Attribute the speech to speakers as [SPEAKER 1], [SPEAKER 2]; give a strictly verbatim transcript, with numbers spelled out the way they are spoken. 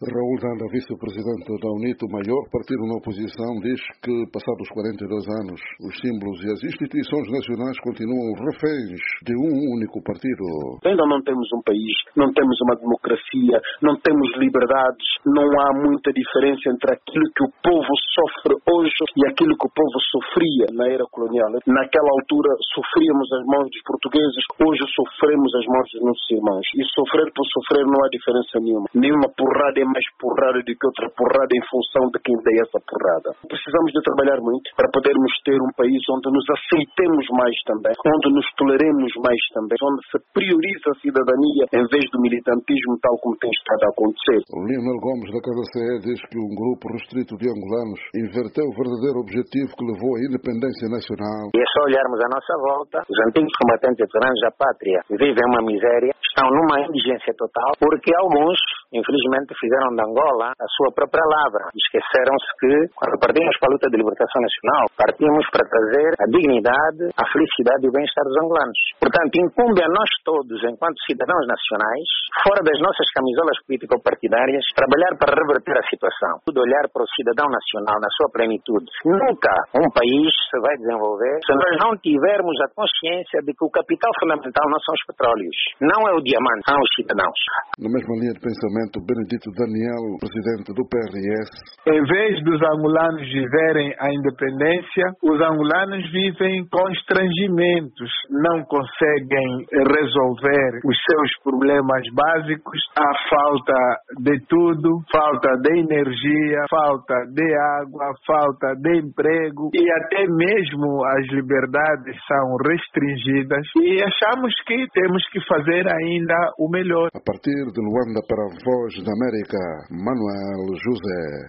[SPEAKER 1] Raul Danda, vice-presidente da UNITA, o maior partido na oposição, diz que, passados quarenta e dois anos, os símbolos e as instituições nacionais continuam reféns de um único partido.
[SPEAKER 2] Ainda não temos um país, não temos uma democracia, não temos liberdades, não há muita diferença entre aquilo que o povo sofre hoje e aquilo que o povo sofria na era colonial. Naquela altura sofríamos as mãos dos portugueses, hoje sofremos as mãos dos nossos irmãos. E sofrer por sofrer não há diferença nenhuma. Nenhuma porrada é mais porrada do que outra porrada em função de quem dá essa porrada. Precisamos de trabalhar muito para podermos ter um país onde nos aceitemos mais também, onde nos toleremos mais também, onde se prioriza a cidadania em vez do militantismo tal como tem estado a acontecer.
[SPEAKER 1] Leonel Gomes, da K D C E, diz que um grupo restrito de angolanos inverteu o verdadeiro objetivo que levou à independência nacional.
[SPEAKER 3] E é só olharmos à nossa volta, os antigos combatentes veteranos da pátria vivem uma miséria, estão numa indigência total, porque alguns, infelizmente, fizeram de Angola a sua própria lavra. Esqueceram-se que, quando partimos para a luta de libertação nacional, partimos para trazer a dignidade, a felicidade e o bem-estar dos angolanos. Portanto, incumbe a nós todos, enquanto cidadãos nacionais, fora das nossas camisolas político-partidárias, trabalhar para reverter a situação. Tudo olhar para o cidadão nacional na sua plenitude. Nunca um país se vai desenvolver se nós não tivermos a consciência de que o capital fundamental não são os petróleos, não é o diamante, são os cidadãos.
[SPEAKER 1] Na mesma linha de pensamento, Benedito Daniel, presidente do P R S.
[SPEAKER 4] Em vez dos angolanos viverem a independência, os angolanos vivem constrangimentos, não conseguem resolver os seus problemas básicos. Há falta de tudo, falta de energia, falta de água, falta de emprego e até mesmo as liberdades são restringidas e achamos que temos que fazer ainda o melhor.
[SPEAKER 1] A partir de Luanda para a Voz da América, Manuel José.